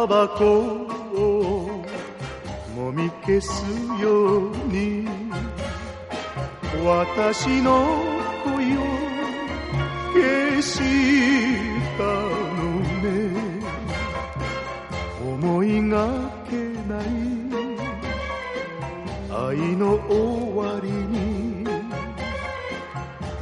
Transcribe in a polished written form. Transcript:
タバコをもみ消すように私の恋を消したのね。思いがけない愛の終わりに